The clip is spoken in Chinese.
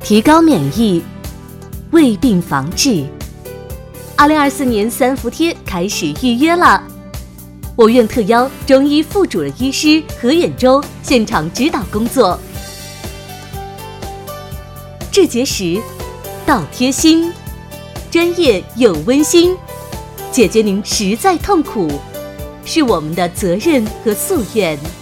提高免疫，胃病防治。2024年3伏贴开始预约了，我院特邀中医副主任医师何远洲现场指导工作，治结石到贴心，专业又温馨，解决您实在痛苦，是我们的责任和夙愿。